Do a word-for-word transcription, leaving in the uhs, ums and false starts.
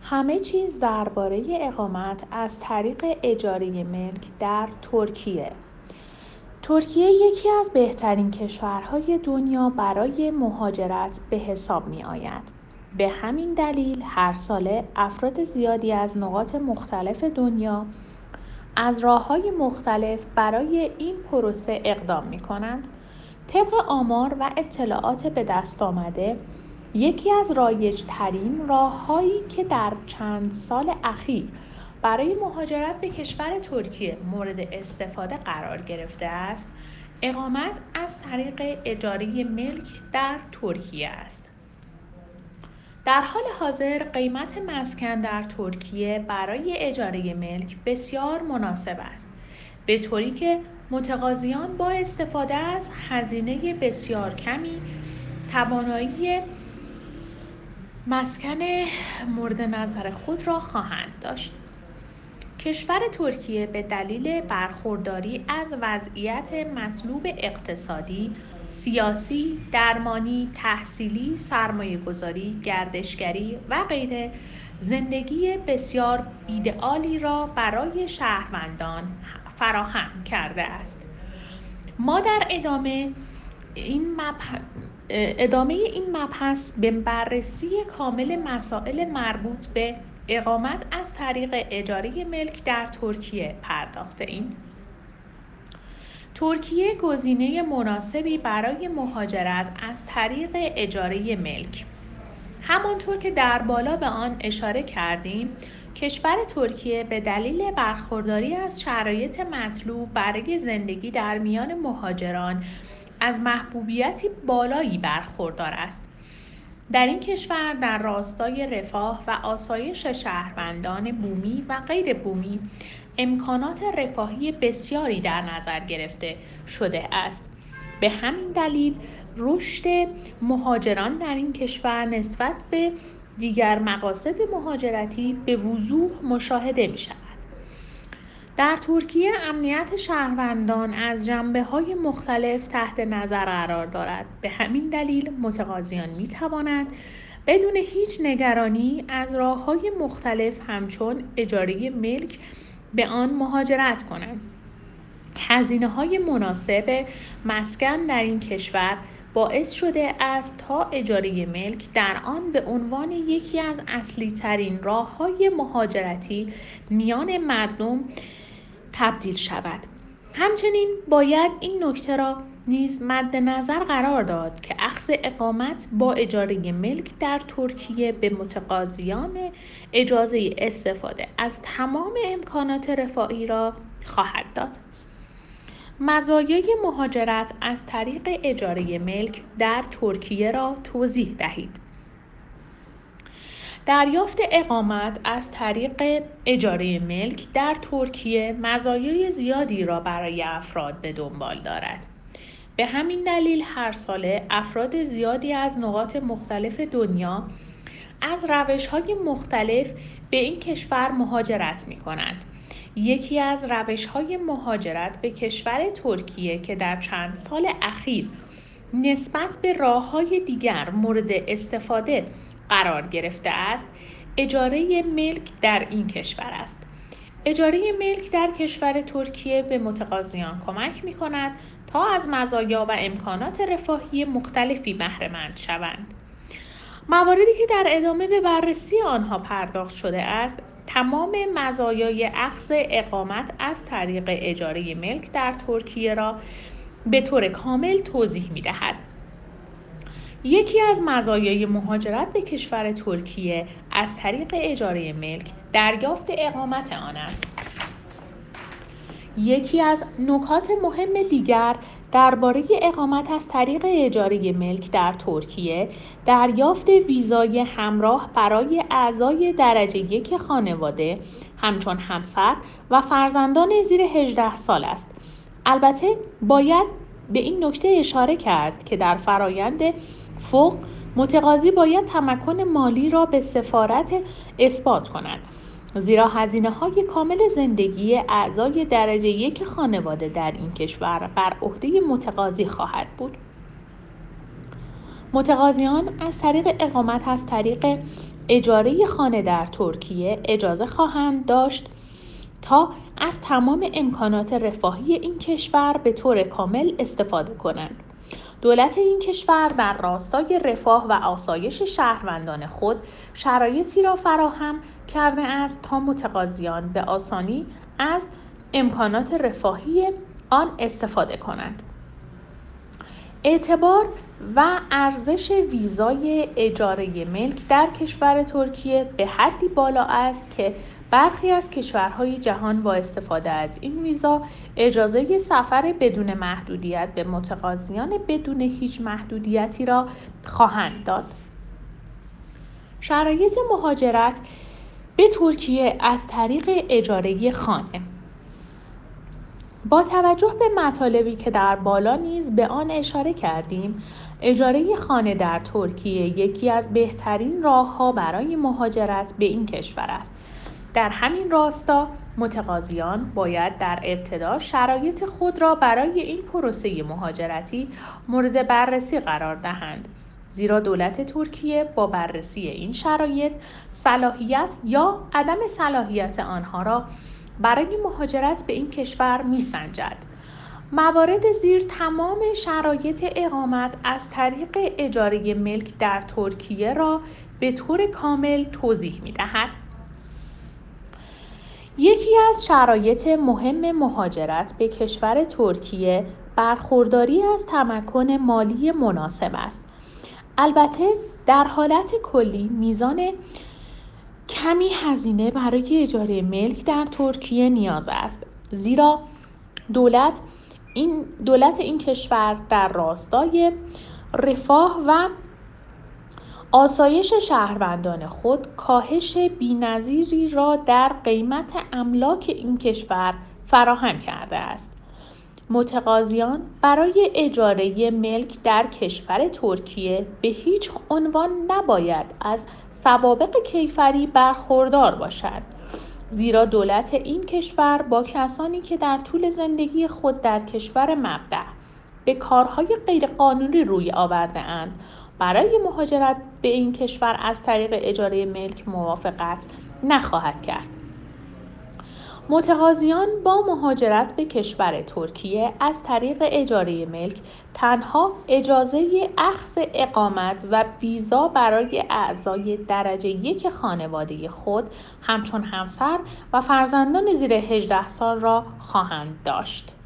همه چیز درباره اقامت از طریق اجاره ملک در ترکیه. ترکیه یکی از بهترین کشورهای دنیا برای مهاجرت به حساب می آید. به همین دلیل هر ساله افراد زیادی از نقاط مختلف دنیا از راه‌های مختلف برای این پروسه اقدام می کنند. طبق آمار و اطلاعات به دست آمده، یکی از رایج‌ترین راه‌هایی که در چند سال اخیر برای مهاجرت به کشور ترکیه مورد استفاده قرار گرفته است، اقامت از طریق اجاره ملک در ترکیه است. در حال حاضر قیمت مسکن در ترکیه برای اجاره ملک بسیار مناسب است، به طوری که متقاضیان با استفاده از هزینه بسیار کمی توانایی مسکن مورد نظر خود را خواهند داشت. کشور ترکیه به دلیل برخورداری از وضعیت مطلوب اقتصادی، سیاسی، درمانی، تحصیلی، سرمایه‌گذاری، گردشگری و غیره زندگی بسیار ایدئالی را برای شهروندان فراهم کرده است. ما در ادامه این مبحث ادامه این مبحث به بررسی کامل مسائل مربوط به اقامت از طریق اجاره ملک در ترکیه پرداخته‌ایم. ترکیه گزینه مناسبی برای مهاجرت از طریق اجاره ملک. همانطور که در بالا به آن اشاره کردیم، کشور ترکیه به دلیل برخورداری از شرایط مطلوب برای زندگی در میان مهاجران از محبوبیتی بالایی برخوردار است. در این کشور در راستای رفاه و آسایش شهروندان بومی و غیر بومی امکانات رفاهی بسیاری در نظر گرفته شده است. به همین دلیل رشد مهاجران در این کشور نسبت به دیگر مقاصد مهاجرتی به وضوح مشاهده می شود. در ترکیه امنیت شهروندان از جنبه‌های مختلف تحت نظر قرار دارد. به همین دلیل متقاضیان می توانند بدون هیچ نگرانی از راه‌های مختلف همچون اجاره ملک به آن مهاجرت کنند. هزینه‌های مناسب مسکن در این کشور باعث شده است تا اجاره ملک در آن به عنوان یکی از اصلی ترین راه‌های مهاجرتی میان مردم تبدیل شود. همچنین باید این نکته را نیز مد نظر قرار داد که اخذ اقامت با اجاره ملک در ترکیه به متقاضیان اجازه استفاده از تمام امکانات رفاهی را خواهد داد. مزایای مهاجرت از طریق اجاره ملک در ترکیه را توضیح دهید. دریافت اقامت از طریق اجاره ملک در ترکیه مزایای زیادی را برای افراد به دنبال دارد. به همین دلیل هر ساله افراد زیادی از نقاط مختلف دنیا از روش‌های مختلف به این کشور مهاجرت می‌کنند. یکی از روش‌های مهاجرت به کشور ترکیه که در چند سال اخیر نسبت به راه‌های دیگر مورد استفاده قرار گرفته است، اجاره ملک در این کشور است. اجاره ملک در کشور ترکیه به متقاضیان کمک می‌کند تا از مزایا و امکانات رفاهی مختلفی بهره مند شوند. مواردی که در ادامه به بررسی آنها پرداخت شده است، تمام مزایای اخذ اقامت از طریق اجاره ملک در ترکیه را به طور کامل توضیح می‌دهد. یکی از مزایای مهاجرت به کشور ترکیه از طریق اجاره ملک دریافت اقامت آن است. یکی از نکات مهم دیگر درباره اقامت از طریق اجاره ملک در ترکیه دریافت ویزای همراه برای اعضای درجه یک خانواده همچون همسر و فرزندان زیر هجده سال است. البته باید به این نکته اشاره کرد که در فرایند فوق متقاضی باید تمکن مالی را به سفارت اثبات کند، زیرا هزینه‌های کامل زندگی اعضای درجه یک خانواده در این کشور بر عهده متقاضی خواهد بود. متقاضیان از طریق اقامت از طریق اجاره خانه در ترکیه اجازه خواهند داشت تا از تمام امکانات رفاهی این کشور به طور کامل استفاده کنند. دولت این کشور در راستای رفاه و آسایش شهروندان خود شرایطی را فراهم کرده است تا متقاضیان به آسانی از امکانات رفاهی آن استفاده کنند. اعتبار و ارزش ویزای اجاره ملک در کشور ترکیه به حدی بالا است که برخی از کشورهای جهان با استفاده از این ویزا اجازه سفر بدون محدودیت به متقاضیان بدون هیچ محدودیتی را خواهند داد. شرایط مهاجرت به ترکیه از طریق اجاره خانه. با توجه به مطالبی که در بالا نیز به آن اشاره کردیم، اجاره خانه در ترکیه یکی از بهترین راه‌ها برای مهاجرت به این کشور است. در همین راستا متقاضیان باید در ابتدا شرایط خود را برای این پروسه مهاجرتی مورد بررسی قرار دهند، زیرا دولت ترکیه با بررسی این شرایط صلاحیت یا عدم صلاحیت آنها را برای مهاجرت به این کشور می‌سنجد. موارد زیر تمام شرایط اقامت از طریق اجاره ملک در ترکیه را به طور کامل توضیح می‌دهد. یکی از شرایط مهم مهاجرت به کشور ترکیه برخورداری از تمکن مالی مناسب است. البته در حالت کلی میزان کمی هزینه برای اجاره ملک در ترکیه نیاز است، زیرا دولت این دولت این کشور در راستای رفاه و آسایش شهروندان خود کاهش بی‌نظیری را در قیمت املاک این کشور فراهم کرده است. متقاضیان برای اجاره ملک در کشور ترکیه به هیچ عنوان نباید از سوابق کیفری برخوردار باشند، زیرا دولت این کشور با کسانی که در طول زندگی خود در کشور مبدأ به کارهای غیرقانونی روی آورده اند برای مهاجرت به این کشور از طریق اجاره ملک موافقت نخواهد کرد. متقاضیان با مهاجرت به کشور ترکیه از طریق اجاره ملک تنها اجازه اخذ اقامت و ویزا برای اعضای درجه یک خانواده خود همچون همسر و فرزندان زیر هجده سال را خواهند داشت.